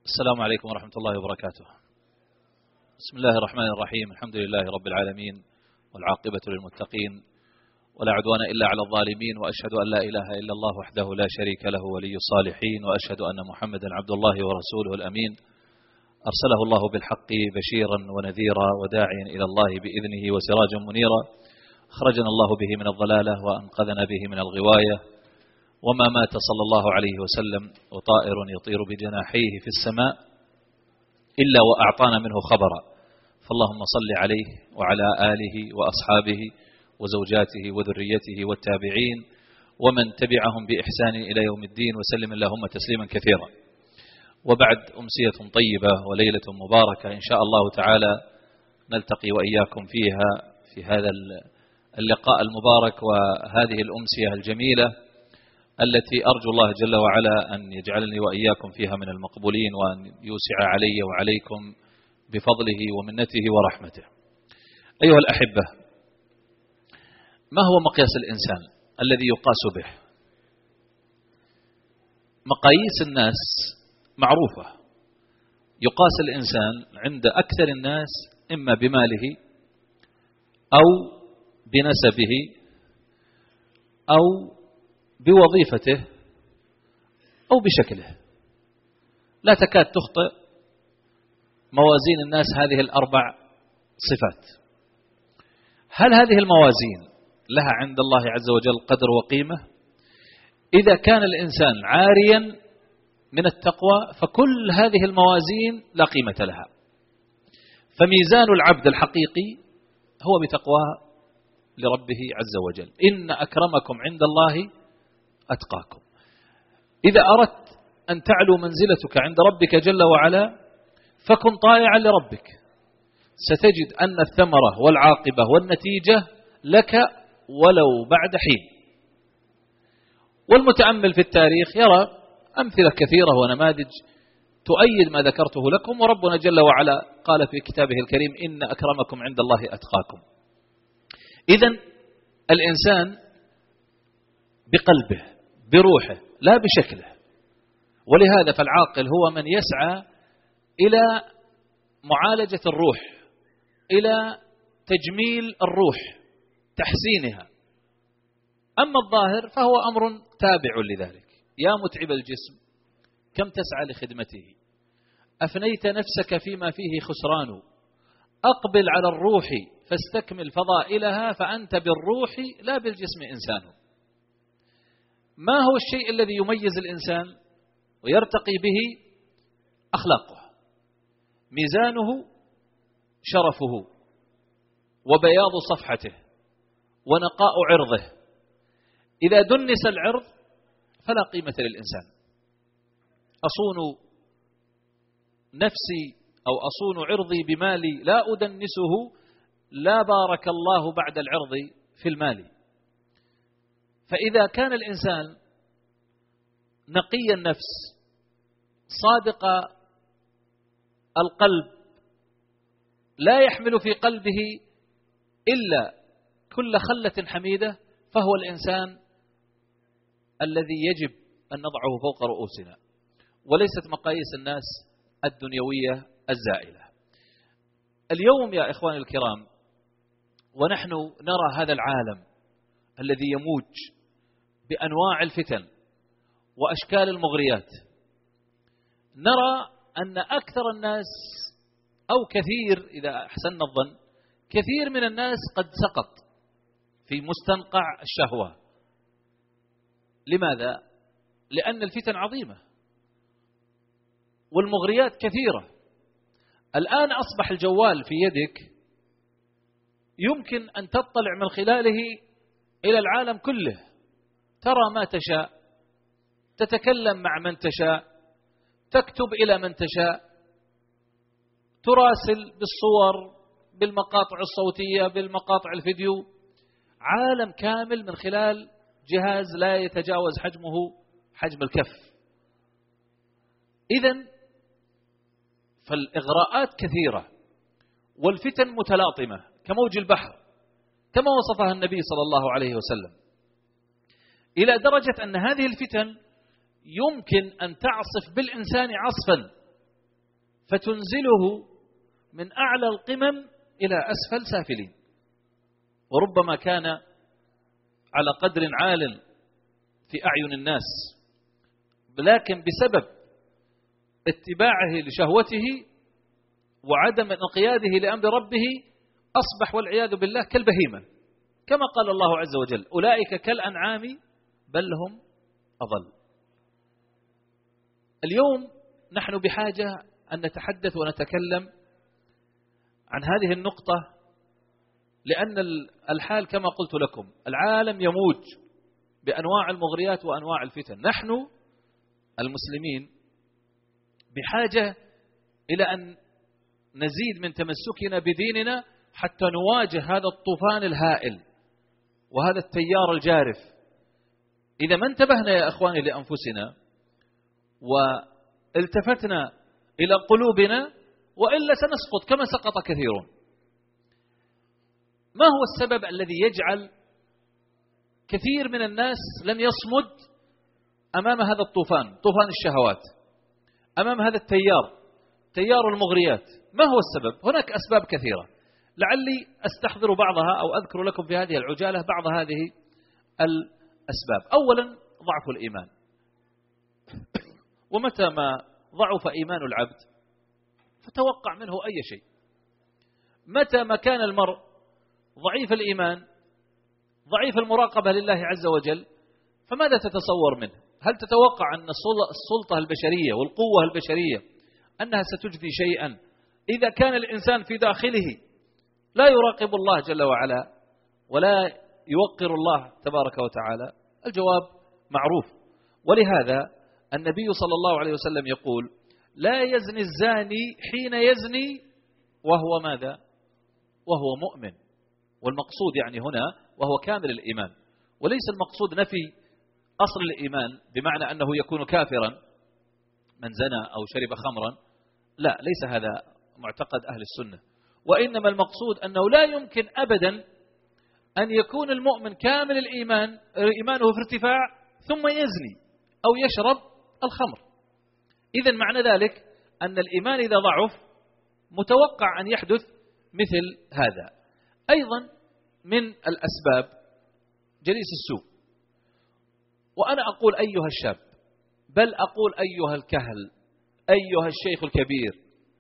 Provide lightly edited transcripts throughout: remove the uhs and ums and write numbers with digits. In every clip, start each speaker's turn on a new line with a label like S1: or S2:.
S1: السلام عليكم ورحمة الله وبركاته. بسم الله الرحمن الرحيم. الحمد لله رب العالمين، والعاقبة للمتقين، ولا عدوان إلا على الظالمين، وأشهد أن لا إله إلا الله وحده لا شريك له ولي الصالحين، وأشهد أن محمدا عبد الله ورسوله الأمين، أرسله الله بالحق بشيرا ونذيرا وداعيا إلى الله بإذنه وسراجا منيرا، أخرجنا الله به من الضلالة وأنقذنا به من الغواية، وما مات صلى الله عليه وسلم وطائر يطير بجناحيه في السماء إلا وأعطانا منه خبرا، فاللهم صل عليه وعلى آله وأصحابه وزوجاته وذريته والتابعين ومن تبعهم بإحسان إلى يوم الدين، وسلم اللهم تسليما كثيرا. وبعد، أمسية طيبة وليلة مباركة إن شاء الله تعالى نلتقي وإياكم فيها في هذا اللقاء المبارك وهذه الأمسية الجميلة التي أرجو الله جل وعلا أن يجعلني وإياكم فيها من المقبولين، وأن يوسع علي وعليكم بفضله ومنته ورحمته. أيها الأحبة، ما هو مقياس الإنسان الذي يقاس به؟ مقاييس الناس معروفة. يقاس الإنسان عند أكثر الناس إما بماله أو بنسبه أو بوظيفته أو بشكله. لا تكاد تخطئ موازين الناس هذه الأربع صفات. هل هذه الموازين لها عند الله عز وجل قدر وقيمة؟ إذا كان الإنسان عاريا من التقوى فكل هذه الموازين لا قيمة لها. فميزان العبد الحقيقي هو بتقواه لربه عز وجل. إن أكرمكم عند الله أتقاكم. إذا أردت أن تعلو منزلتك عند ربك جل وعلا فكن طائعا لربك، ستجد أن الثمرة والعاقبة والنتيجة لك ولو بعد حين. والمتأمل في التاريخ يرى أمثلة كثيرة ونماذج تؤيد ما ذكرته لكم، وربنا جل وعلا قال في كتابه الكريم: إن أكرمكم عند الله أتقاكم. إذن الإنسان بقلبه بروحه لا بشكله. ولهذا فالعاقل هو من يسعى إلى معالجة الروح، إلى تجميل الروح، تحسينها. أما الظاهر فهو أمر تابع لذلك. يا متعب الجسم كم تسعى لخدمته، أفنيت نفسك فيما فيه خسران، أقبل على الروح فاستكمل فضائلها، فأنت بالروح لا بالجسم إنسان. ما هو الشيء الذي يميز الإنسان ويرتقي به؟ أخلاقه، ميزانه، شرفه، وبياض صفحته، ونقاء عرضه. إذا دنس العرض فلا قيمة للإنسان. أصون نفسي أو أصون عرضي بمالي لا أدنسه، لا بارك الله بعد العرض في المال. فإذا كان الإنسان نقي النفس صادق القلب لا يحمل في قلبه إلا كل خلة حميدة، فهو الإنسان الذي يجب أن نضعه فوق رؤوسنا، وليست مقاييس الناس الدنيوية الزائلة. اليوم يا إخواني الكرام، ونحن نرى هذا العالم الذي يموج بأنواع الفتن وأشكال المغريات، نرى أن أكثر الناس أو كثير، إذا أحسننا الظن، كثير من الناس قد سقط في مستنقع الشهوة. لماذا؟ لأن الفتن عظيمة والمغريات كثيرة. الآن أصبح الجوال في يدك يمكن أن تطلع من خلاله إلى العالم كله، ترى ما تشاء، تتكلم مع من تشاء، تكتب إلى من تشاء، تراسل بالصور، بالمقاطع الصوتية، بالمقاطع الفيديو، عالم كامل من خلال جهاز لا يتجاوز حجمه حجم الكف. إذن فالإغراءات كثيرة والفتن متلاطمة كموج البحر، كما وصفها النبي صلى الله عليه وسلم، إلى درجة أن هذه الفتن يمكن أن تعصف بالإنسان عصفا فتنزله من أعلى القمم إلى أسفل سافلين، وربما كان على قدر عال في أعين الناس، لكن بسبب اتباعه لشهوته وعدم انقياده لأمر ربه أصبح والعياذ بالله كالبهيمة، كما قال الله عز وجل: أولئك كالأنعام بل هم أضل. اليوم نحن بحاجة أن نتحدث ونتكلم عن هذه النقطة، لأن الحال كما قلت لكم العالم يموج بأنواع المغريات وأنواع الفتن. نحن المسلمين بحاجة إلى أن نزيد من تمسكنا بديننا حتى نواجه هذا الطوفان الهائل وهذا التيار الجارف. إذا ما انتبهنا يا أخواني لأنفسنا والتفتنا إلى قلوبنا وإلا سنسقط كما سقط كثيرون. ما هو السبب الذي يجعل كثير من الناس لم يصمد أمام هذا الطوفان، طوفان الشهوات، أمام هذا التيار، تيار المغريات؟ ما هو السبب؟ هناك أسباب كثيرة، لعلي أستحضر بعضها أو أذكر لكم في هذه العجالة بعض هذه الأسباب. أولا ضعف الإيمان، ومتى ما ضعف إيمان العبد فتوقع منه أي شيء. متى ما كان المرء ضعيف الإيمان ضعيف المراقبة لله عز وجل فماذا تتصور منه؟ هل تتوقع أن السلطة البشرية والقوة البشرية أنها ستجدي شيئا إذا كان الإنسان في داخله لا يراقب الله جل وعلا ولا يوقر الله تبارك وتعالى؟ الجواب معروف. ولهذا النبي صلى الله عليه وسلم يقول: لا يزني الزاني حين يزني وهو ماذا؟ وهو مؤمن. والمقصود يعني هنا وهو كامل الإيمان، وليس المقصود نفي أصل الإيمان بمعنى أنه يكون كافرا من زنى أو شرب خمرا، لا، ليس هذا معتقد أهل السنة. وإنما المقصود أنه لا يمكن أبدا أن يكون المؤمن كامل الإيمان، إيمانه في ارتفاع ثم يزني أو يشرب الخمر. إذن معنى ذلك أن الإيمان إذا ضعف متوقع أن يحدث مثل هذا. أيضا من الأسباب جليس السوء. وأنا أقول أيها الشاب، بل أقول أيها الكهل، أيها الشيخ الكبير،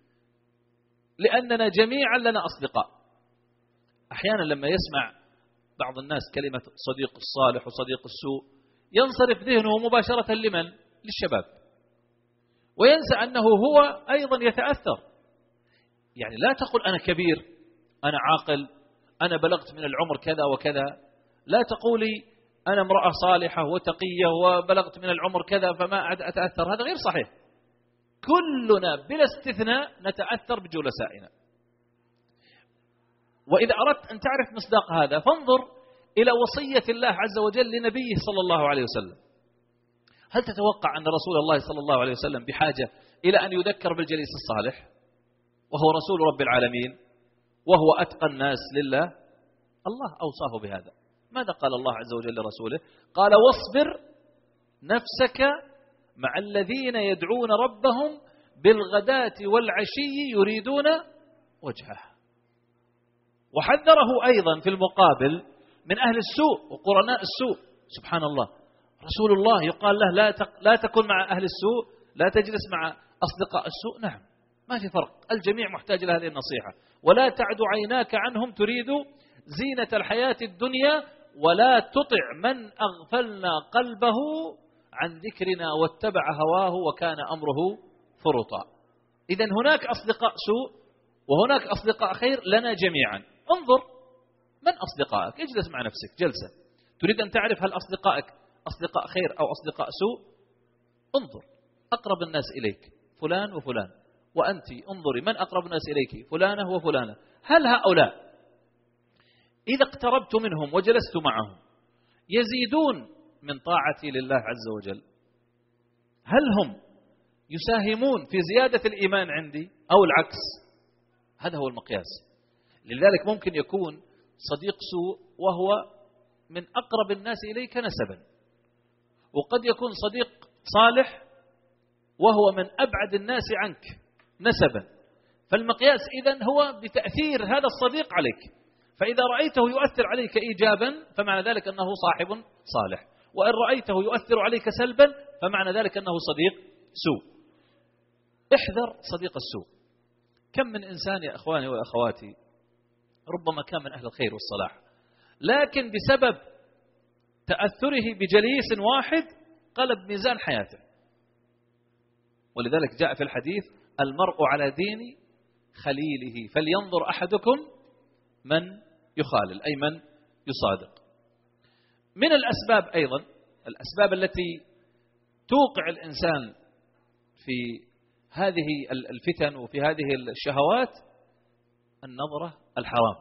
S1: لأننا جميعا لنا أصدقاء. أحيانا لما يسمع بعض الناس كلمة صديق الصالح وصديق السوء ينصرف ذهنه مباشرة لمن؟ للشباب، وينسى أنه هو أيضا يتأثر. يعني لا تقل أنا كبير، أنا عاقل، أنا بلغت من العمر كذا وكذا. لا تقولي أنا امرأة صالحة وتقية وبلغت من العمر كذا فما أتأثر. هذا غير صحيح. كلنا بلا استثناء نتأثر بجلسائنا. وإذا أردت أن تعرف مصداق هذا فانظر إلى وصية الله عز وجل لنبيه صلى الله عليه وسلم. هل تتوقع أن رسول الله صلى الله عليه وسلم بحاجة إلى أن يذكر بالجليس الصالح وهو رسول رب العالمين وهو أتقى الناس لله؟ الله أوصاه بهذا. ماذا قال الله عز وجل لرسوله؟ قال: واصبر نفسك مع الذين يدعون ربهم بالغداة والعشي يريدون وجهه. وحذره أيضا في المقابل من أهل السوء وقرناء السوء. سبحان الله، رسول الله يقال له لا تكن مع أهل السوء، لا تجلس مع أصدقاء السوء. نعم، ما في فرق، الجميع محتاج لهذه النصيحة. ولا تعد عيناك عنهم تريد زينة الحياة الدنيا ولا تطع من أغفلنا قلبه عن ذكرنا واتبع هواه وكان أمره فرطا. إذن هناك أصدقاء سوء وهناك أصدقاء خير لنا جميعا. انظر من أصدقائك، اجلس مع نفسك جلسة. تريد أن تعرف هل أصدقائك أصدقاء خير أو أصدقاء سوء؟ انظر أقرب الناس إليك فلان وفلان، وأنت انظري من أقرب الناس إليك فلانة وفلانة. هل هؤلاء إذا اقتربت منهم وجلست معهم يزيدون من طاعتي لله عز وجل؟ هل هم يساهمون في زيادة الإيمان عندي أو العكس؟ هذا هو المقياس. لذلك ممكن يكون صديق سوء وهو من أقرب الناس إليك نسبا، وقد يكون صديق صالح وهو من أبعد الناس عنك نسبا. فالمقياس إذن هو بتأثير هذا الصديق عليك، فإذا رأيته يؤثر عليك إيجابا فمعنى ذلك أنه صاحب صالح، وإن رأيته يؤثر عليك سلبا فمعنى ذلك أنه صديق سوء. احذر صديق السوء. كم من إنسان يا أخواني وأخواتي ربما كان من أهل الخير والصلاح، لكن بسبب تأثره بجليس واحد قلب ميزان حياته. ولذلك جاء في الحديث: المرء على دين خليله فلينظر أحدكم من يخالل، أي من يصادق. من الأسباب أيضا، الأسباب التي توقع الإنسان في هذه الفتن وفي هذه الشهوات النظرة الحرام.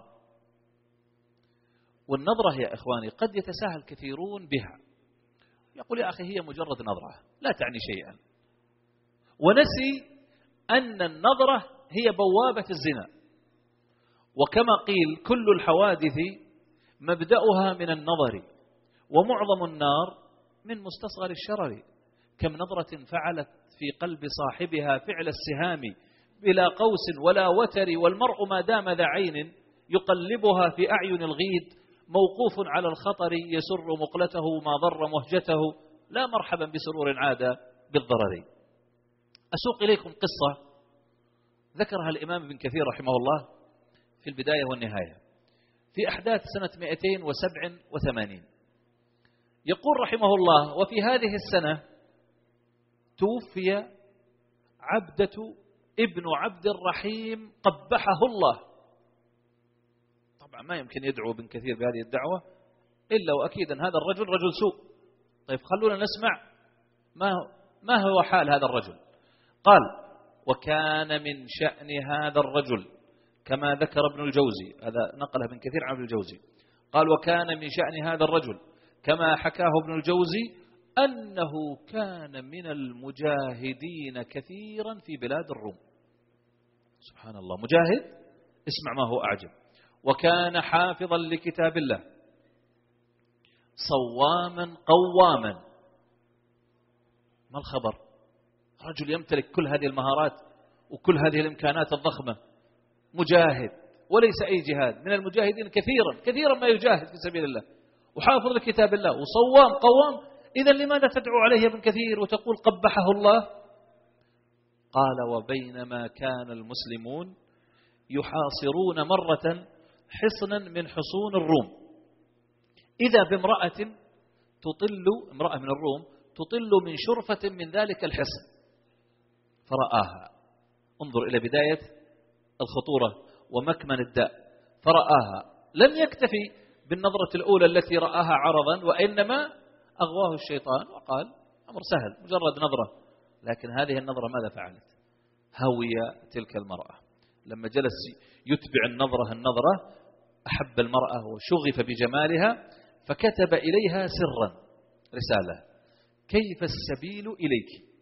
S1: والنظرة يا إخواني قد يتساهل كثيرون بها، يقول يا أخي هي مجرد نظرة لا تعني شيئا، ونسي أن النظرة هي بوابة الزنا. وكما قيل: كل الحوادث مبدأها من النظر، ومعظم النار من مستصغر الشرر. كم نظرة فعلت في قلب صاحبها فعل السهام بلا قوس ولا وتر، والمرء ما دام ذا عين يقلبها في أعين الغيد، موقوف على الخطر يسر مقلته ما ضر مهجته، لا مرحبا بسرور عاد بالضرر. أسوق إليكم قصة ذكرها الإمام ابن كثير رحمه الله في البداية والنهاية في أحداث سنة 287. يقول رحمه الله: وفي هذه السنة توفي عبدة ابن عبد الرحيم قبحه الله. طبعا ما يمكن يدعو ابن كثير بهذه الدعوة إلا وأكيدا هذا الرجل رجل سوء. طيب خلونا نسمع ما هو حال هذا الرجل. قال: وكان من شأن هذا الرجل كما ذكر ابن الجوزي، هذا نقله ابن كثير عن ابن الجوزي، قال: وكان من شأن هذا الرجل كما حكاه ابن الجوزي أنه كان من المجاهدين كثيرا في بلاد الروم. سبحان الله، مجاهد، اسمع ما هو أعجب. وكان حافظا لكتاب الله صواما قواما. ما الخبر؟ رجل يمتلك كل هذه المهارات وكل هذه الإمكانات الضخمة، مجاهد وليس أي جهاد، من المجاهدين كثيرا ما يجاهد في سبيل الله، وحافظ لكتاب الله وصوام قوام. إذا لماذا تدعو عليه ابن كثير وتقول قبحه الله؟ قال: وبينما كان المسلمون يحاصرون مرة حصنا من حصون الروم، إذا بامرأة امرأة من الروم تطل من شرفة من ذلك الحصن فرآها. انظر إلى بداية الخطورة ومكمن الداء. فرآها، لم يكتفي بالنظرة الأولى التي رآها عرضا، وإنما أغواه الشيطان وقال أمر سهل مجرد نظرة. لكن هذه النظرة ماذا فعلت؟ هوي تلك المرأة. لما جلس يتبع النظرة أحب المرأة وشغف بجمالها، فكتب إليها سرا رسالة: كيف السبيل إليك؟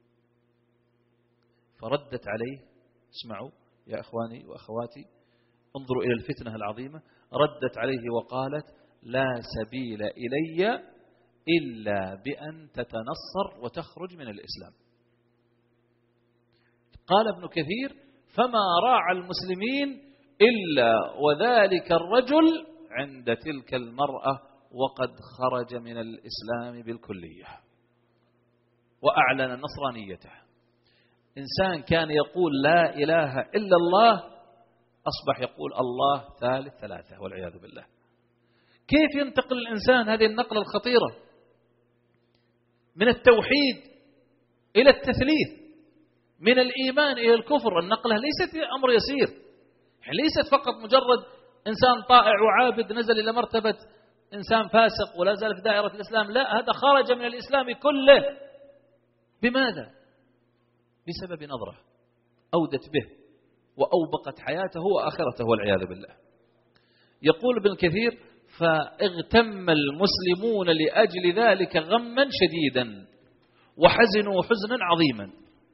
S1: فردت عليه، اسمعوا يا أخواني وأخواتي، انظروا إلى الفتنة العظيمة، ردت عليه وقالت: لا سبيل إلي إلا بأن تتنصر وتخرج من الإسلام. قال ابن كثير: فما راعى المسلمين إلا وذلك الرجل عند تلك المرأة وقد خرج من الإسلام بالكلية وأعلن نصرانيته. إنسان كان يقول لا إله إلا الله أصبح يقول الله ثالث ثلاثة والعياذ بالله. كيف ينتقل الإنسان هذه النقلة الخطيرة من التوحيد إلى التثليث، من الإيمان إلى الكفر؟ النقلة ليست أمر يسير، ليست فقط مجرد إنسان طائع وعابد نزل إلى مرتبة إنسان فاسق ولا زال في دائرة الإسلام، لا، هذا خرج من الإسلام كله. بماذا؟ بسبب نظرة أودت به وأوبقت حياته وآخرته والعياذ بالله. يقول ابن كثير: فاغتم المسلمون لأجل ذلك غما شديدا وحزنوا حزنا عظيما.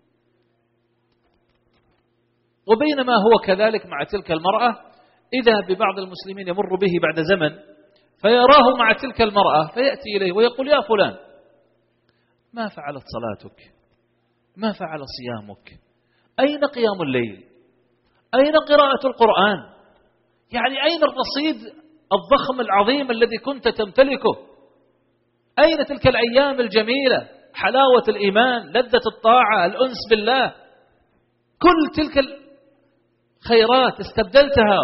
S1: وبينما هو كذلك مع تلك المرأة، إذا ببعض المسلمين يمر به بعد زمن فيراه مع تلك المرأة فيأتي إليه ويقول: يا فلان، ما فعلت صلاتك؟ ما فعل صيامك؟ أين قيام الليل؟ أين قراءة القرآن؟ يعني أين الرصيد الضخم العظيم الذي كنت تمتلكه؟ أين تلك الأيام الجميلة، حلاوة الإيمان، لذة الطاعة، الأنس بالله؟ كل تلك الخيرات استبدلتها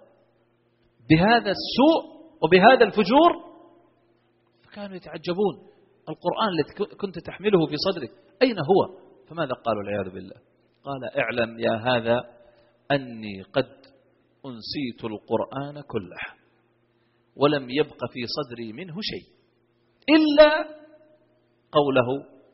S1: بهذا السوء وبهذا الفجور. فكانوا يتعجبون، القرآن الذي كنت تحمله في صدرك أين هو؟ فماذا قالوا والعياذ بالله؟ قال اعلم يا هذا أني قد أنسيت القرآن كله ولم يبق في صدري منه شيء إلا قوله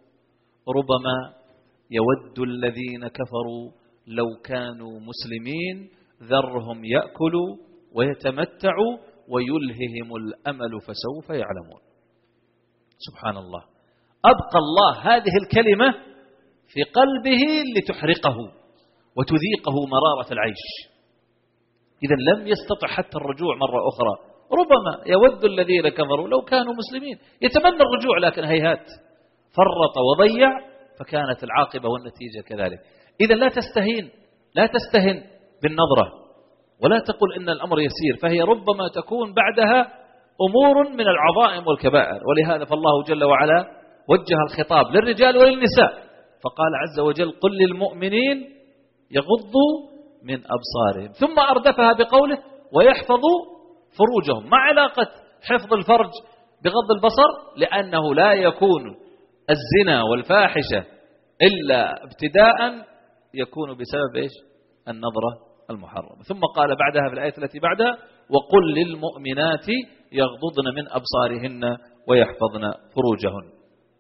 S1: ربما يود الذين كفروا لو كانوا مسلمين ذرهم يأكلوا ويتمتعوا ويلههم الأمل فسوف يعلمون. سبحان الله، أبقى الله هذه الكلمة في قلبه لتحرقه وتذيقه مرارة العيش. إذا لم يستطع حتى الرجوع مرة أخرى. ربما يود الذين كفروا لو كانوا مسلمين، يتمنى الرجوع لكن هيهات، فرط وضيع، فكانت العاقبة والنتيجة كذلك. إذا لا تستهن بالنظرة، ولا تقل إن الأمر يسير، فهي ربما تكون بعدها أمور من العظائم والكبائر. ولهذا فالله جل وعلا وجه الخطاب للرجال وللنساء فقال عز وجل قل للمؤمنين يغضوا من أبصارهم، ثم أردفها بقوله ويحفظوا فروجهم. ما علاقة حفظ الفرج بغض البصر؟ لأنه لا يكون الزنا والفاحشة إلا ابتداء يكون بسبب إيش؟ النظرة المحرمة. ثم قال بعدها في الآية التي بعدها وقل للمؤمنات يغضضن من أبصارهن ويحفظن فروجهن.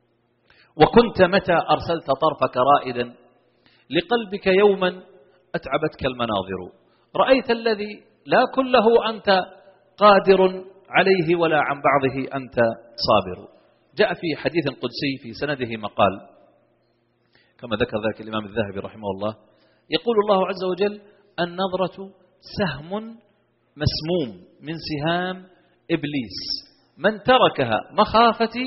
S1: وكنت متى أرسلت طرفك رائدا لقلبك يوما أتعبتك المناظر، رأيت الذي لا كله أنت قادر عليه ولا عن بعضه أنت صابر. جاء في حديث قدسي في سنده مقال كما ذكر ذلك الإمام الذهبي رحمه الله، يقول الله عز وجل النظرة سهم مسموم من سهام إبليس، من تركها مخافتي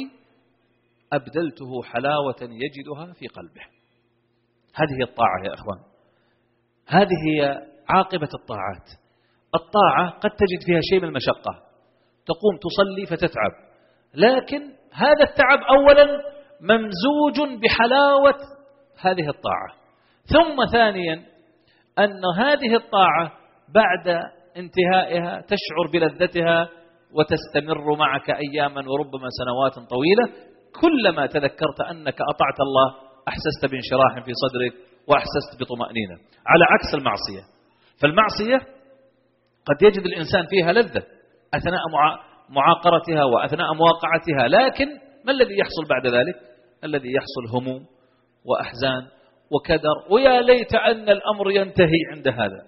S1: أبدلته حلاوة يجدها في قلبه. هذه الطاعة يا أخوان، هذه هي عاقبة الطاعات. الطاعة قد تجد فيها شيء من المشقة، تقوم تصلي فتتعب، لكن هذا التعب أولا ممزوج بحلاوة هذه الطاعة، ثم ثانيا أن هذه الطاعة بعد انتهائها تشعر بلذتها وتستمر معك أياما وربما سنوات طويلة. كلما تذكرت أنك أطعت الله أحسست بانشراح في صدرك وأحسست بطمأنينة، على عكس المعصية. فالمعصية قد يجد الإنسان فيها لذة أثناء معاقرتها وأثناء مواقعتها، لكن ما الذي يحصل بعد ذلك؟ الذي يحصل هموم وأحزان وكدر، ويا ليت أن الأمر ينتهي عند هذا.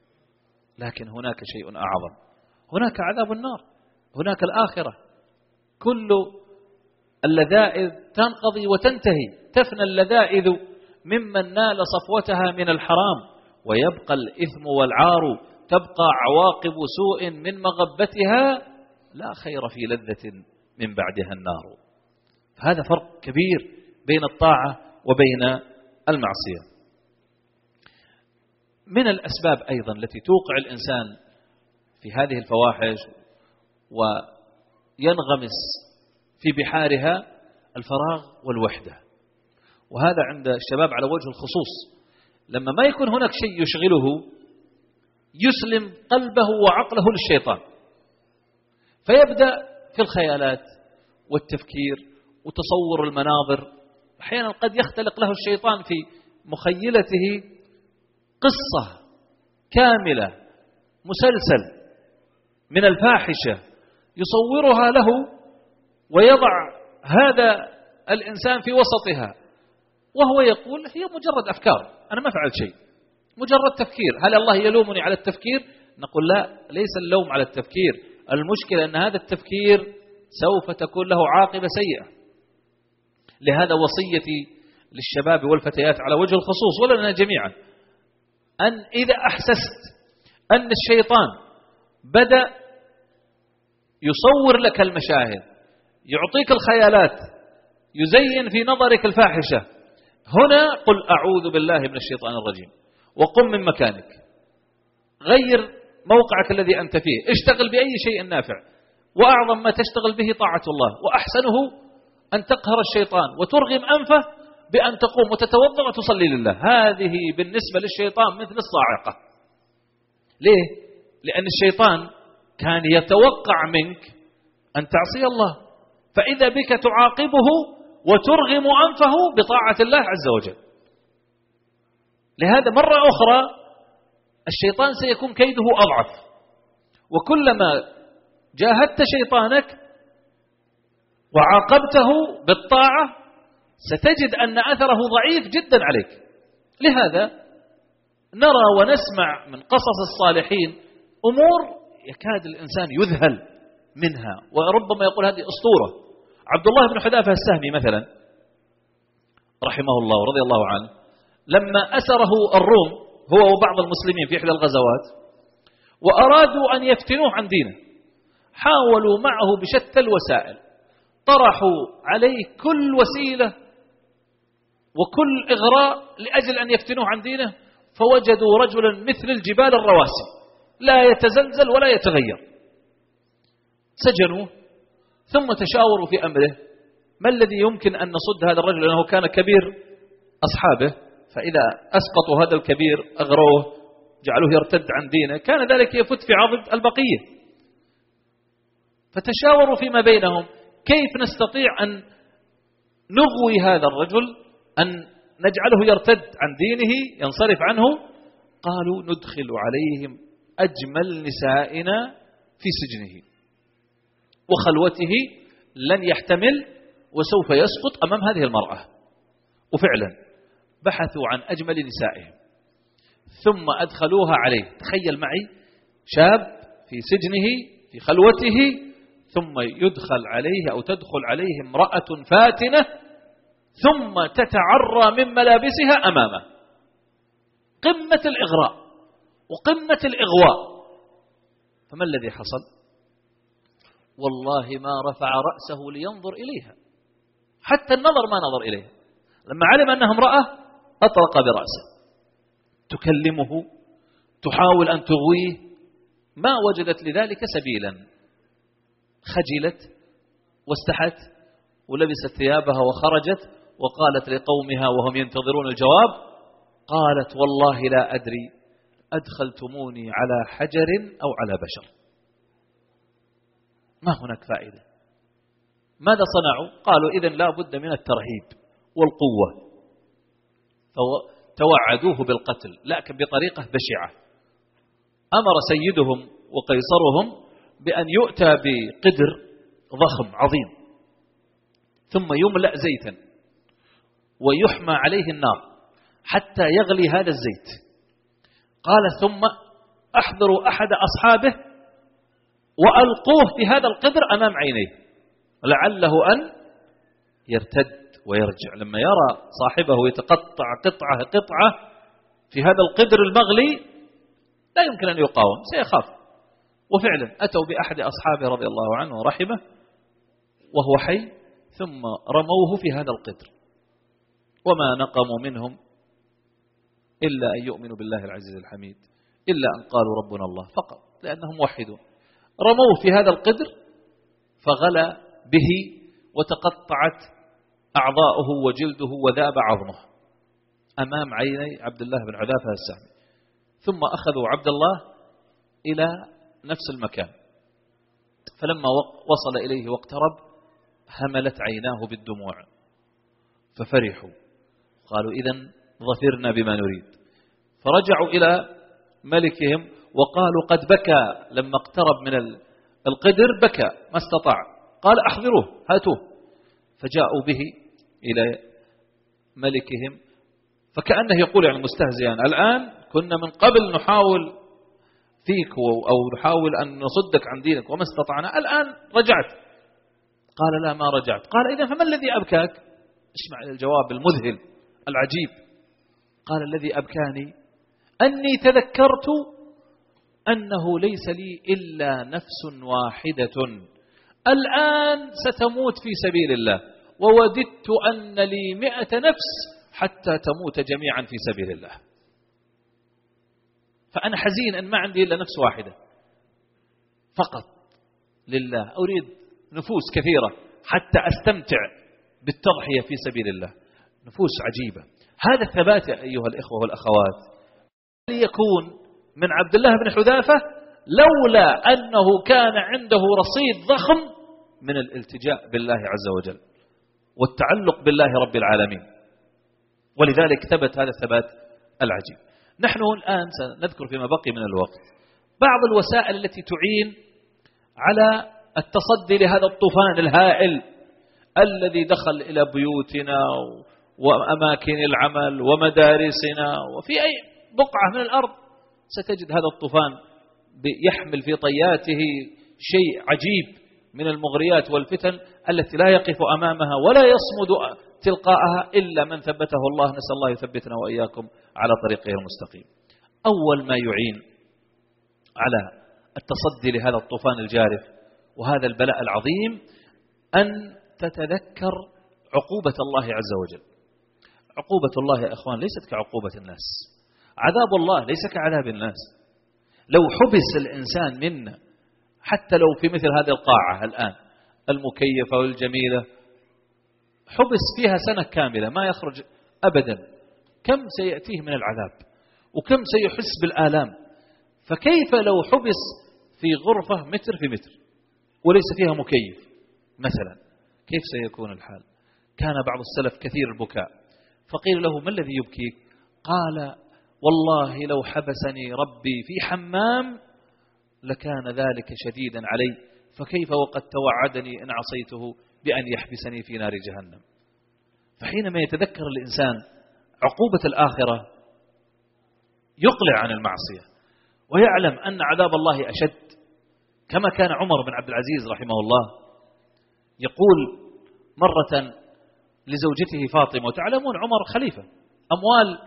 S1: لكن هناك شيء أعظم، هناك عذاب النار، هناك الآخرة. كل اللذائذ تنقضي وتنتهي، تفنى اللذائذ ممن نال صفوتها من الحرام، ويبقى الإثم والعار، تبقى عواقب سوء من مغبتها، لا خير في لذة من بعدها النار. هذا فرق كبير بين الطاعة وبين المعصية. من الأسباب أيضا التي توقع الإنسان في هذه الفواحش وينغمس في بحارها الفراغ والوحدة، وهذا عند الشباب على وجه الخصوص. لما ما يكون هناك شيء يشغله يسلم قلبه وعقله للشيطان، فيبدأ في الخيالات والتفكير وتصور المناظر. أحيانا قد يختلق له الشيطان في مخيلته قصة كاملة، مسلسل من الفاحشة يصورها له ويضع هذا الإنسان في وسطها، وهو يقول هي مجرد أفكار، أنا ما فعلت شيء، مجرد تفكير. هل الله يلومني على التفكير؟ نقول لا، ليس اللوم على التفكير، المشكلة أن هذا التفكير سوف تكون له عاقبة سيئة. لهذا وصيتي للشباب والفتيات على وجه الخصوص ولنا جميعا، أن إذا أحسست أن الشيطان بدأ يصور لك المشاهد، يعطيك الخيالات، يزين في نظرك الفاحشة، هنا قل أعوذ بالله من الشيطان الرجيم، وقم من مكانك، غير موقعك الذي أنت فيه، اشتغل بأي شيء نافع، وأعظم ما تشتغل به طاعة الله، وأحسنه أن تقهر الشيطان وترغم أنفه بأن تقوم وتتوضأ وتصلي لله. هذه بالنسبة للشيطان مثل الصاعقة. ليه؟ لأن الشيطان كان يتوقع منك أن تعصي الله، فإذا بك تعاقبه وترغم أنفه بطاعة الله عز وجل. لهذا مرة أخرى الشيطان سيكون كيده أضعف، وكلما جاهدت شيطانك وعاقبته بالطاعة ستجد أن أثره ضعيف جدا عليك. لهذا نرى ونسمع من قصص الصالحين أمور يكاد الإنسان يذهل منها، وربما يقول هذه أسطورة. عبد الله بن حذافة السهمي مثلا رحمه الله ورضي الله عنه، لما أسره الروم هو وبعض المسلمين في إحدى الغزوات وأرادوا أن يفتنوه عن دينه، حاولوا معه بشتى الوسائل، طرحوا عليه كل وسيلة وكل إغراء لأجل أن يفتنوه عن دينه، فوجدوا رجلا مثل الجبال الرواسي لا يتزلزل ولا يتغير. سجنوه ثم تشاوروا في أمره، ما الذي يمكن أن نصد هذا الرجل لأنه كان كبير أصحابه، فإذا أسقطوا هذا الكبير أغروه جعلوه يرتد عن دينه كان ذلك يفت في عضد البقية. فتشاوروا فيما بينهم كيف نستطيع أن نغوي هذا الرجل، أن نجعله يرتد عن دينه ينصرف عنه. قالوا ندخل عليهم أجمل نسائنا في سجنه وخلوته لن يحتمل وسوف يسقط أمام هذه المرأة. وفعلا بحثوا عن أجمل نسائهم ثم أدخلوها عليه. تخيل معي شاب في سجنه في خلوته ثم يدخل عليه أو تدخل عليه امرأة فاتنة ثم تتعرى من ملابسها أمامه. قمة الإغراء وقمة الإغواء. فما الذي حصل؟ والله ما رفع رأسه لينظر إليها، حتى النظر ما نظر إليها. لما علم أنها امرأة أطرق برأسه، تكلمه تحاول أن تغويه، ما وجدت لذلك سبيلا. خجلت واستحت ولبست ثيابها وخرجت وقالت لقومها وهم ينتظرون الجواب، قالت والله لا أدري أدخلتموني على حجر أو على بشر، ما هناك فائدة. ماذا صنعوا؟ قالوا إذن لا بد من الترهيب والقوة، فتوعدوه بالقتل لكن بطريقة بشعة. أمر سيدهم وقيصرهم بأن يؤتى بقدر ضخم عظيم ثم يملأ زيتا ويحمى عليه النار حتى يغلي هذا الزيت. قال ثم أحضروا أحد أصحابه وألقوه في هذا القدر أمام عينيه لعله أن يرتد ويرجع. لما يرى صاحبه يتقطع قطعة قطعة في هذا القدر المغلي لا يمكن أن يقاوم، سيخاف. وفعلا أتوا بأحد أصحابه رضي الله عنه ورحمه وهو حي ثم رموه في هذا القدر، وما نقموا منهم إلا أن يؤمنوا بالله العزيز الحميد، إلا أن قالوا ربنا الله فقط، لأنهم وحدون. رموه في هذا القدر فغلى به وتقطعت أعضاؤه وجلده وذاب عظمه أمام عيني عبد الله بن حذافة السهمي. ثم أخذوا عبد الله إلى نفس المكان، فلما وصل إليه واقترب هملت عيناه بالدموع ففرحوا، قالوا إذن ظفرنا بما نريد. فرجعوا إلى ملكهم وقالوا قد بكى لما اقترب من القدر، بكى ما استطاع. قال أحضروه هاتوه. فجاءوا به إلى ملكهم فكأنه يقول يعني مستهزئا الآن كنا من قبل نحاول فيك أو نحاول أن نصدك عن دينك وما استطعنا، الآن رجعت. قال لا ما رجعت. قال إذن فما الذي أبكاك؟ اسمع الجواب المذهل العجيب. قال الذي أبكاني أني تذكرت أنه ليس لي إلا نفس واحدة الآن ستموت في سبيل الله، ووددت أن لي 100 نفس حتى تموت جميعا في سبيل الله. فأنا حزين أن ما عندي إلا نفس واحدة فقط لله، أريد نفوس كثيرة حتى أستمتع بالتضحية في سبيل الله، نفوس عجيبة. هذا الثبات يا أيها الإخوة والأخوات ليكون من عبد الله بن حذافة لولا أنه كان عنده رصيد ضخم من الالتجاء بالله عز وجل والتعلق بالله رب العالمين، ولذلك ثبت هذا الثبات العجيب. نحن الآن سنذكر فيما بقي من الوقت بعض الوسائل التي تعين على التصدي لهذا الطوفان الهائل الذي دخل إلى بيوتنا وأماكن العمل ومدارسنا، وفي أي بقعة من الأرض ستجد هذا الطوفان يحمل في طياته شيء عجيب من المغريات والفتن التي لا يقف أمامها ولا يصمد تلقاءها إلا من ثبته الله. نسأل الله يثبتنا وإياكم على طريقه المستقيم. أول ما يعين على التصدي لهذا الطوفان الجارف وهذا البلاء العظيم أن تتذكر عقوبة الله عز وجل. عقوبة الله يا أخوان ليست كعقوبة الناس، عذاب الله ليس كعذاب الناس. لو حبس الإنسان منا حتى لو في مثل هذه القاعة الآن المكيفة والجميلة، حبس فيها سنة كاملة ما يخرج أبدا، كم سيأتيه من العذاب وكم سيحس بالآلام. فكيف لو حبس في غرفة متر في متر وليس فيها مكيف مثلا، كيف سيكون الحال؟ كان بعض السلف كثير البكاء، فقيل له ما الذي يبكيك؟ قال والله لو حبسني ربي في حمام لكان ذلك شديدا علي، فكيف وقد توعدني إن عصيته بأن يحبسني في نار جهنم. فحينما يتذكر الإنسان عقوبة الآخرة يقلع عن المعصية ويعلم أن عذاب الله أشد، كما كان عمر بن عبد العزيز رحمه الله يقول مرة لزوجته فاطمة، وتعلمون عمر خليفة، أموال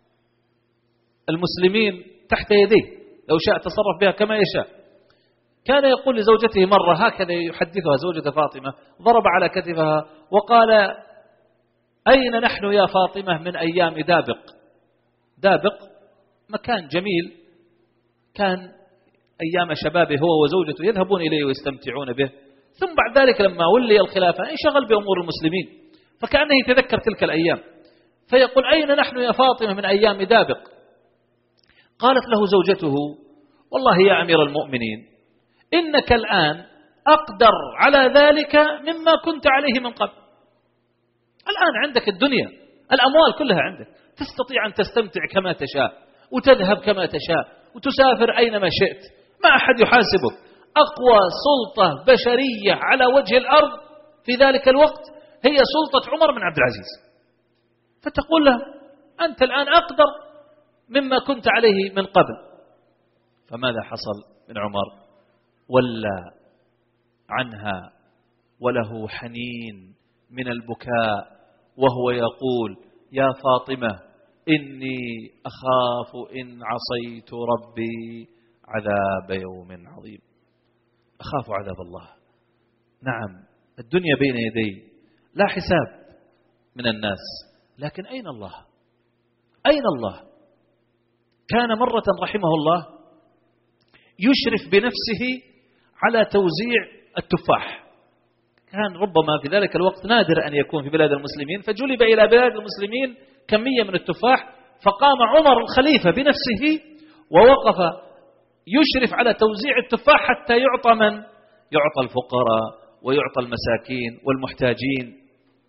S1: المسلمين تحت يديه لو شاء تصرف بها كما يشاء. كان يقول لزوجته مرة هكذا يحدثها زوجة فاطمة، ضرب على كتفها وقال أين نحن يا فاطمة من أيام دابق؟ دابق مكان جميل كان أيام شبابه هو وزوجته يذهبون إليه ويستمتعون به، ثم بعد ذلك لما ولي الخلافة انشغل بأمور المسلمين، فكأنه يتذكر تلك الأيام فيقول أين نحن يا فاطمة من أيام دابق؟ قالت له زوجته والله يا أمير المؤمنين إنك الآن أقدر على ذلك مما كنت عليه من قبل. الآن عندك الدنيا، الأموال كلها عندك، تستطيع أن تستمتع كما تشاء وتذهب كما تشاء وتسافر أينما شئت، ما أحد يحاسبك. أقوى سلطة بشرية على وجه الأرض في ذلك الوقت هي سلطة عمر بن عبد العزيز، فتقول له أنت الآن أقدر مما كنت عليه من قبل. فماذا حصل من عمر؟ ولى عنها وله حنين من البكاء وهو يقول يا فاطمة إني أخاف إن عصيت ربي عذاب يوم عظيم. أخاف عذاب الله. نعم الدنيا بين يدي لا حساب من الناس، لكن أين الله؟ أين الله؟ كان مرة رحمه الله يشرف بنفسه على توزيع التفاح، كان ربما في ذلك الوقت نادر أن يكون في بلاد المسلمين، فجلب إلى بلاد المسلمين كمية من التفاح، فقام عمر الخليفة بنفسه ووقف يشرف على توزيع التفاح حتى يعطى من؟ يعطى الفقراء ويعطى المساكين والمحتاجين.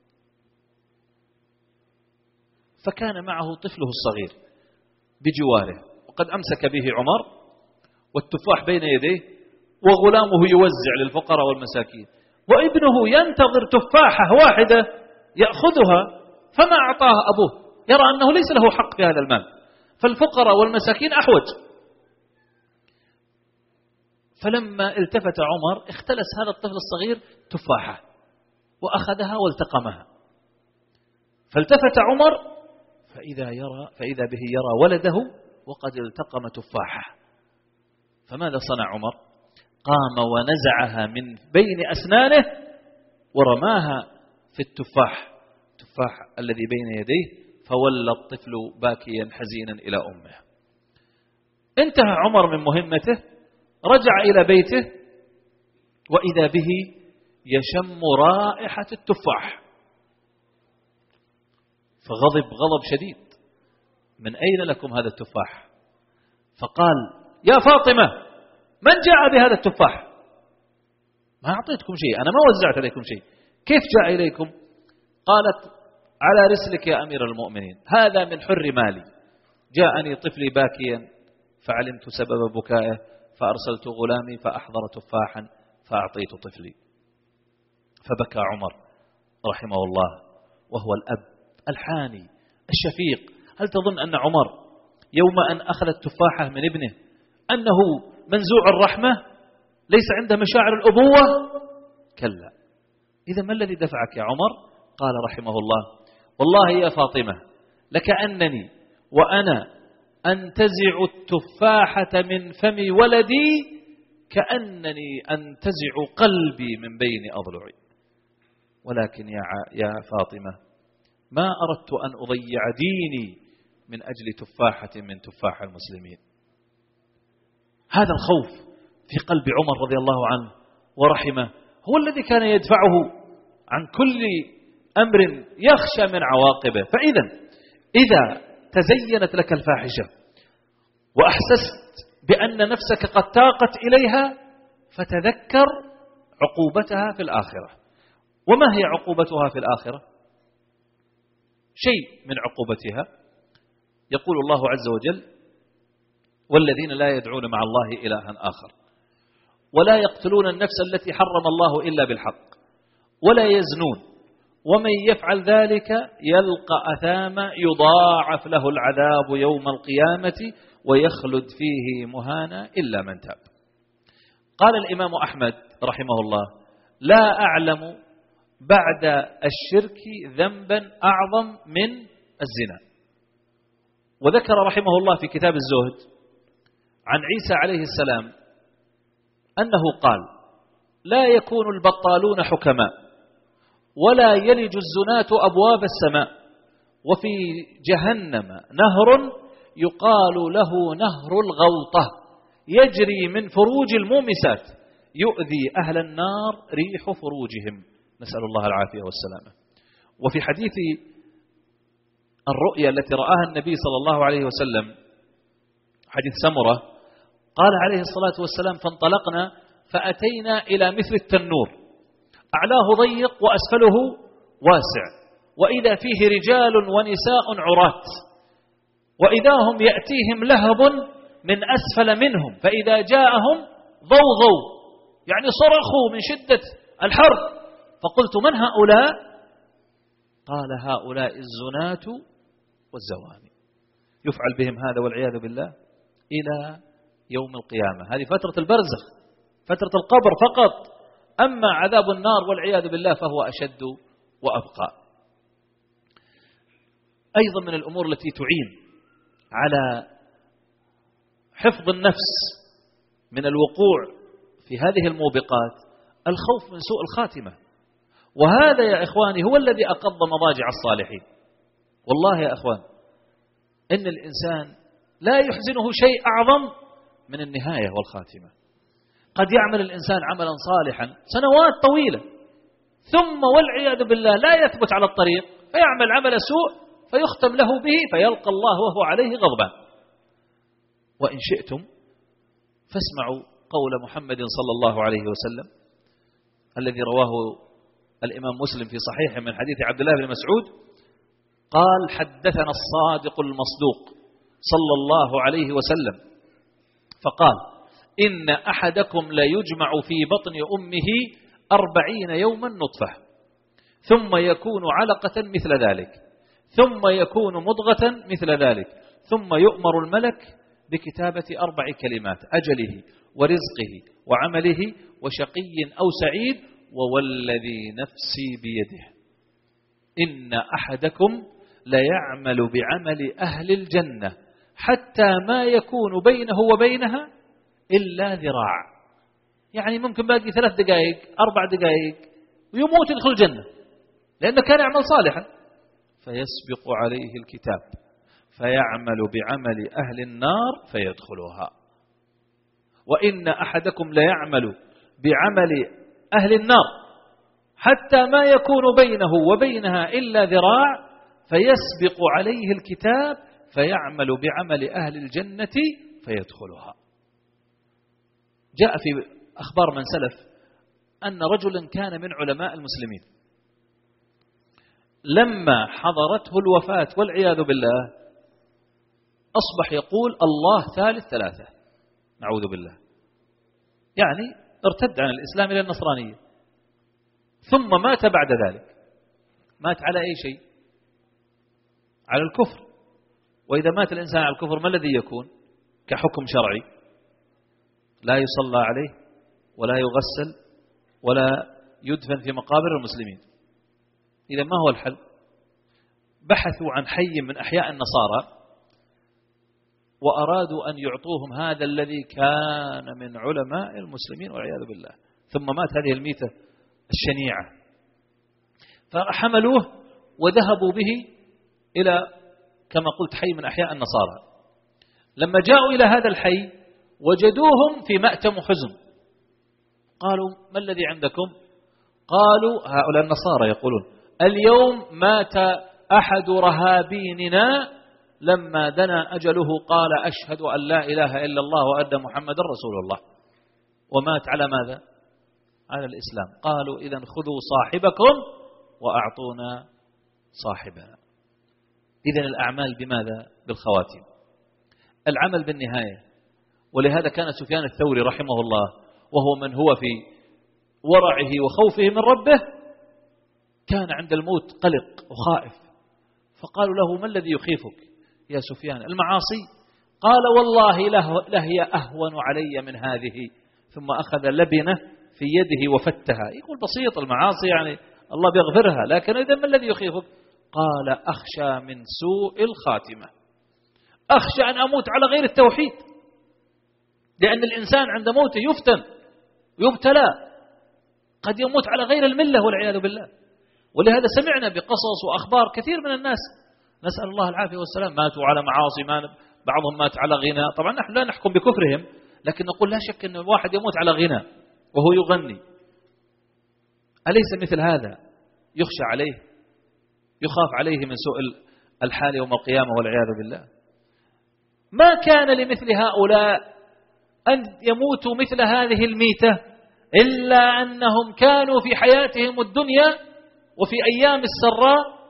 S1: فكان معه طفله الصغير بجواره وقد أمسك به عمر والتفاح بين يديه وغلامه يوزع للفقراء والمساكين، وابنه ينتظر تفاحة واحدة يأخذها فما أعطاها أبوه، يرى أنه ليس له حق في هذا المال، فالفقراء والمساكين أحوج. فلما التفت عمر اختلس هذا الطفل الصغير تفاحة وأخذها والتقمها، فالتفت عمر فإذا به يرى ولده وقد التقم تفاحة. فماذا صنع عمر؟ قام ونزعها من بين أسنانه ورماها في التفاح الذي بين يديه، فولى الطفل باكيا حزينا إلى أمه. انتهى عمر من مهمته، رجع إلى بيته وإذا به يشم رائحة التفاح، فغضب غضب شديد: من أين لكم هذا التفاح؟ فقال: يا فاطمة، من جاء بهذا التفاح؟ ما أعطيتكم شيء، أنا ما وزعت عليكم شيء، كيف جاء إليكم؟ قالت: على رسلك يا أمير المؤمنين، هذا من حر مالي، جاءني طفلي باكيا فعلمت سبب بكائه فأرسلت غلامي فأحضر تفاحا فأعطيت طفلي. فبكى عمر رحمه الله وهو الأب الحاني الشفيق. هل تظن أن عمر يوم أن أخذ التفاحة من ابنه أنه منزوع الرحمة ليس عنده مشاعر الأبوة؟ كلا. إذا ما الذي دفعك يا عمر؟ قال رحمه الله: والله يا فاطمة لكأنني وأنا أنتزع التفاحة من فم ولدي كأنني أنتزع قلبي من بين أضلعي، ولكن يا فاطمة ما أردت أن أضيع ديني من أجل تفاحة من تفاح المسلمين. هذا الخوف في قلب عمر رضي الله عنه ورحمه هو الذي كان يدفعه عن كل أمر يخشى من عواقبه. إذا تزينت لك الفاحشة وأحسست بأن نفسك قد تاقت إليها فتذكر عقوبتها في الآخرة. وما هي عقوبتها في الآخرة؟ شيء من عقوبتها يقول الله عز وجل: والذين لا يدعون مع الله إلها آخر ولا يقتلون النفس التي حرم الله إلا بالحق ولا يزنون ومن يفعل ذلك يلقى أثاما يضاعف له العذاب يوم القيامة ويخلد فيه مهانا إلا من تاب. قال الإمام أحمد رحمه الله: لا أعلم بعد الشرك ذنبا أعظم من الزنا. وذكر رحمه الله في كتاب الزهد عن عيسى عليه السلام أنه قال: لا يكون البطالون حكماء ولا يلج الزناة أبواب السماء وفي جهنم نهر يقال له نهر الغوطة يجري من فروج المومسات يؤذي أهل النار ريح فروجهم، نسأل الله العافية والسلامة. وفي حديث الرؤيا التي رآها النبي صلى الله عليه وسلم حديث سمرة قال عليه الصلاة والسلام: فانطلقنا فأتينا إلى مثل التنور أعلاه ضيق وأسفله واسع وإذا فيه رجال ونساء عرات وإذا هم يأتيهم لهب من أسفل منهم فإذا جاءهم ضوضوا، يعني صرخوا من شدة الحر. فقلت: من هؤلاء؟ قال: هؤلاء الزناة والزواني، يفعل بهم هذا والعياذ بالله إلى يوم القيامة. هذه فترة البرزخ، فترة القبر فقط، أما عذاب النار والعياذ بالله فهو أشد وأبقى. أيضا من الأمور التي تعين على حفظ النفس من الوقوع في هذه الموبقات الخوف من سوء الخاتمة، وهذا يا إخواني هو الذي أقض مضاجع الصالحين. والله يا إخوان إن الإنسان لا يحزنه شيء أعظم من النهاية والخاتمة. قد يعمل الإنسان عملا صالحا سنوات طويلة ثم والعياذ بالله لا يثبت على الطريق فيعمل عمل سوء فيختم له به فيلقى الله وهو عليه غضبان. وإن شئتم فاسمعوا قول محمد صلى الله عليه وسلم الذي رواه الإمام مسلم في صحيحه من حديث عبد الله بن مسعود قال: حدثنا الصادق المصدوق صلى الله عليه وسلم فقال: إن أحدكم ليجمع في بطن أمه 40 يوما نطفة ثم يكون علقة مثل ذلك ثم يكون مضغة مثل ذلك ثم يؤمر الملك بكتابة 4 كلمات: أجله ورزقه وعمله وشقي أو سعيد ووالذي نفسي بيده إن أحدكم ليعمل بعمل أهل الجنة حتى ما يكون بينه وبينها إلا ذراع. يعني ممكن باقي 3 دقائق 4 دقائق ويموت يدخل الجنة لأنه كان يعمل صالحا. فيسبق عليه الكتاب فيعمل بعمل أهل النار فيدخلها، وإن أحدكم ليعمل بعمل أهل النار حتى ما يكون بينه وبينها إلا ذراع فيسبق عليه الكتاب فيعمل بعمل أهل الجنة فيدخلها. جاء في أخبار من سلف أن رجلا كان من علماء المسلمين لما حضرته الوفاة والعياذ بالله أصبح يقول الله ثالث ثلاثة، نعوذ بالله، يعني ارتد عن الإسلام إلى النصرانية، ثم مات بعد ذلك. مات على أي شيء؟ على الكفر. وإذا مات الإنسان على الكفر ما الذي يكون كحكم شرعي؟ لا يصلى عليه ولا يغسل ولا يدفن في مقابر المسلمين. إذا ما هو الحل؟ بحثوا عن حي من أحياء النصارى وأرادوا أن يعطوهم هذا الذي كان من علماء المسلمين والعياذ بالله، ثم مات هذه الميتة الشنيعة، فحملوه وذهبوا به إلى كما قلت حي من أحياء النصارى. لما جاءوا إلى هذا الحي وجدوهم في مأتم وحزن، قالوا ما الذي عندكم؟ قالوا هؤلاء النصارى يقولون اليوم مات أحد رهابيننا لما دنا أجله قال أشهد أن لا إله إلا الله وأن محمد رسول الله، ومات على ماذا؟ على الإسلام. قالوا إذن خذوا صاحبكم وأعطونا صاحبنا. إذن الأعمال بماذا؟ بالخواتيم، العمل بالنهاية. ولهذا كان سفيان الثوري رحمه الله وهو من هو في ورعه وخوفه من ربه كان عند الموت قلق وخائف، فقالوا له ما الذي يخيفك يا سفيان؟ المعاصي؟ قال والله لهي أهون علي من هذه، ثم أخذ لبنة في يده وفتها. يقول بسيط المعاصي يعني الله بيغفرها، لكن إذا ما الذي يخيفك؟ قال أخشى من سوء الخاتمة، أخشى أن أموت على غير التوحيد، لأن الإنسان عند موته يفتن يبتلى، قد يموت على غير الملة والعياذ بالله. ولهذا سمعنا بقصص وأخبار كثير من الناس نسأل الله العافية والسلام ماتوا على معاصي، بعضهم مات على غنى. طبعا نحن لا نحكم بكفرهم، لكن نقول لا شك أن الواحد يموت على غنى وهو يغني، أليس مثل هذا يخشى عليه، يخاف عليه من سوء الحال يوم القيامة والعياذ بالله؟ ما كان لمثل هؤلاء أن يموتوا مثل هذه الميتة إلا أنهم كانوا في حياتهم الدنيا وفي أيام السراء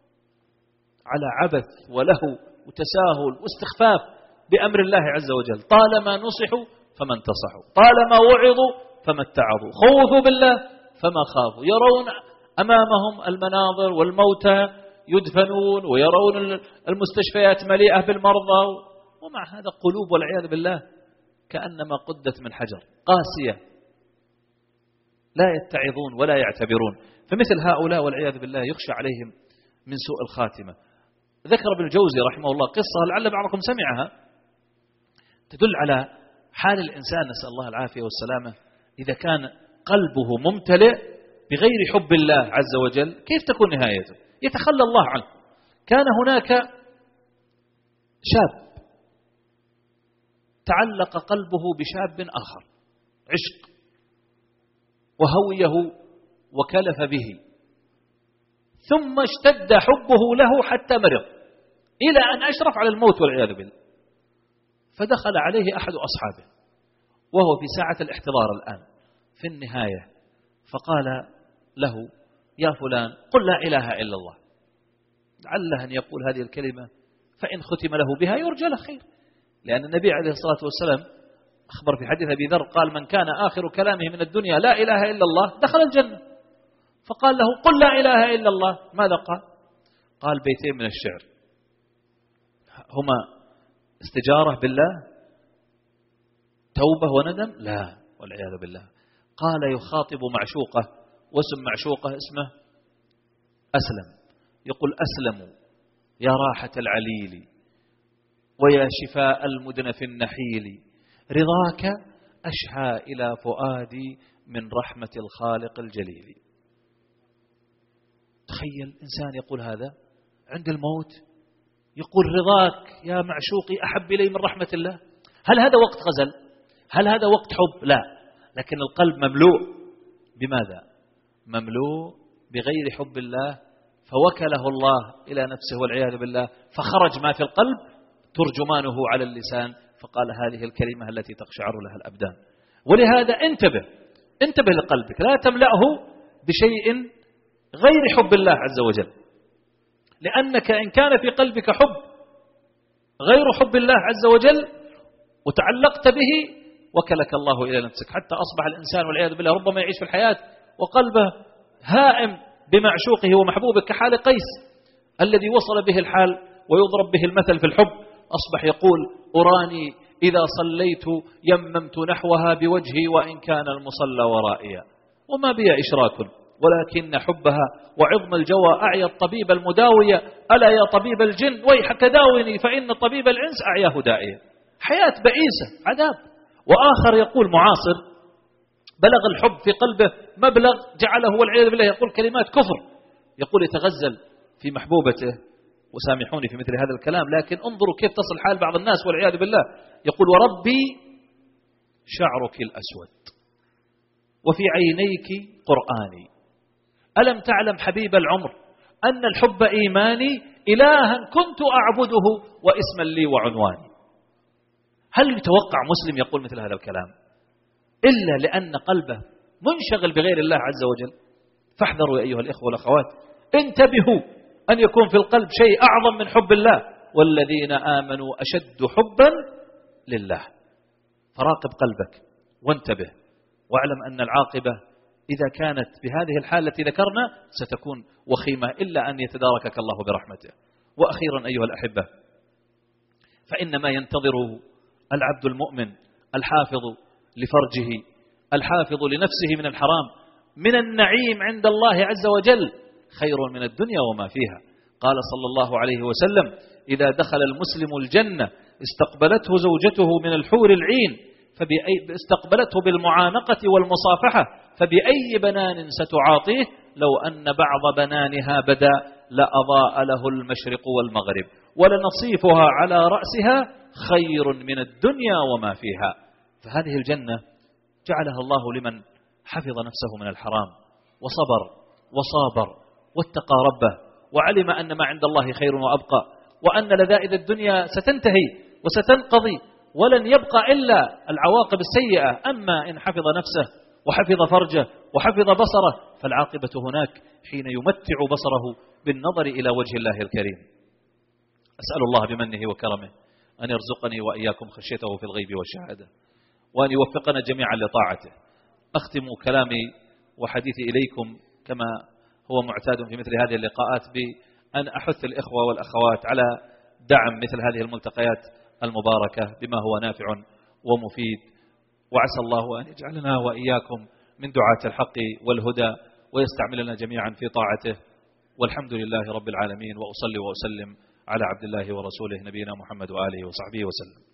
S1: على عبث ولهو وتساهل واستخفاف بأمر الله عز وجل. طالما نصحوا فما انتصحوا، طالما وعظوا فما اتعظوا، خوفوا بالله فما خافوا، يرون أمامهم المناظر والموتى يدفنون ويرون المستشفيات مليئة بالمرضى، ومع هذا قلوب والعياذ بالله كأنما قدت من حجر قاسية، لا يتعظون ولا يعتبرون. فمثل هؤلاء والعياذ بالله يخشى عليهم من سوء الخاتمة. ذكر ابن الجوزي رحمه الله قصة لعل بعضكم سمعها تدل على حال الإنسان نسأل الله العافية والسلامة إذا كان قلبه ممتلئ بغير حب الله عز وجل كيف تكون نهايته؟ يتخلى الله عنه. كان هناك شاب تعلق قلبه بشاب آخر عشق وهويه وكلف به، ثم اشتد حبه له حتى مرض إلى أن أشرف على الموت والعياذ بالله. فدخل عليه أحد أصحابه وهو في ساعة الاحتضار الآن في النهاية، فقال له يا فلان قل لا إله إلا الله، لعله أن يقول هذه الكلمة فإن ختم له بها يرجى له خير، لأن النبي عليه الصلاة والسلام أخبر في حديث أبي ذر قال من كان آخر كلامه من الدنيا لا إله إلا الله دخل الجنة. فقال له قل لا إله إلا الله، ماذا قال؟ قال بيتين من الشعر، هما استجارة بالله توبة وندم؟ لا والعياذ بالله. قال يخاطب معشوقة واسم معشوقة اسمه أسلم، يقول أسلم يا راحة العليل ويا شفاء المدن في النحيل، رضاك أشحى إلى فؤادي من رحمة الخالق الجليل. تخيل إنسان يقول هذا عند الموت يقول رضاك يا معشوقي أحب إلي من رحمة الله. هل هذا وقت غزل؟ هل هذا وقت حب؟ لا، لكن القلب مملوء بماذا؟ مملوء بغير حب الله، فوكله الله إلى نفسه والعياذ بالله، فخرج ما في القلب ترجمانه على اللسان، فقال هذه الكلمة التي تقشعر لها الأبدان. ولهذا انتبه لقلبك، لا تملأه بشيء غير حب الله عز وجل، لأنك إن كان في قلبك حب غير حب الله عز وجل وتعلقت به وكلك الله إلى نفسك، حتى أصبح الإنسان والعياذ بالله ربما يعيش في الحياة وقلبه هائم بمعشوقه ومحبوبه، كحال قيس الذي وصل به الحال ويضرب به المثل في الحب، أصبح يقول أراني إذا صليت يممت نحوها بوجهي وإن كان المصلى ورائيا، وما بي إشراك ولكن حبها وعظم الجوى أعيا الطبيب المداوية، ألا يا طبيب الجن ويحك داوني فإن طبيب الإنس أعياه دائيا. حياة بئيسة عذاب. وآخر يقول معاصر بلغ الحب في قلبه مبلغ جعله والعياذ بالله يقول كلمات كفر، يقول يتغزل في محبوبته، وسامحوني في مثل هذا الكلام، لكن انظروا كيف تصل حال بعض الناس والعياذ بالله، يقول وربي شعرك الأسود وفي عينيك قرآني، ألم تعلم حبيب العمر أن الحب إيماني، إلها كنت أعبده واسما لي وعنواني. هل يتوقع مسلم يقول مثل هذا الكلام إلا لأن قلبه منشغل بغير الله عز وجل؟ فاحذروا يا أيها الإخوة والأخوات، انتبهوا أن يكون في القلب شيء أعظم من حب الله، والذين آمنوا أشد حبا لله. فراقب قلبك وانتبه، واعلم أن العاقبة إذا كانت بهذه الحالة التي ذكرنا ستكون وخيمة، إلا أن يتداركك الله برحمته. وأخيرا أيها الأحبة، فإن ما ينتظره العبد المؤمن الحافظ لفرجه الحافظ لنفسه من الحرام من النعيم عند الله عز وجل خير من الدنيا وما فيها. قال صلى الله عليه وسلم إذا دخل المسلم الجنة استقبلته زوجته من الحور العين، استقبلته بالمعانقة والمصافحة، فبأي بنان ستعاطيه لو أن بعض بنانها بدا لأضاء له المشرق والمغرب ولنصيفها على رأسها خير من الدنيا وما فيها. فهذه الجنة جعلها الله لمن حفظ نفسه من الحرام وصابر واتقى ربه وعلم أن ما عند الله خير وأبقى، وأن لذائذ الدنيا ستنتهي وستنقضي ولن يبقى إلا العواقب السيئة. أما إن حفظ نفسه وحفظ فرجه وحفظ بصره فالعاقبة هناك حين يمتع بصره بالنظر إلى وجه الله الكريم. أسأل الله بمنه وكرمه أن يرزقني وإياكم خشيته في الغيب والشهادة، وأن يوفقنا جميعا لطاعته. أختم كلامي وحديثي إليكم كما هو معتاد في مثل هذه اللقاءات بأن أحث الإخوة والأخوات على دعم مثل هذه الملتقيات المباركة بما هو نافع ومفيد، وعسى الله أن يجعلنا وإياكم من دعاة الحق والهدى ويستعملنا جميعا في طاعته. والحمد لله رب العالمين، وأصلي وأسلم على عبد الله ورسوله نبينا محمد وآله وصحبه وسلم.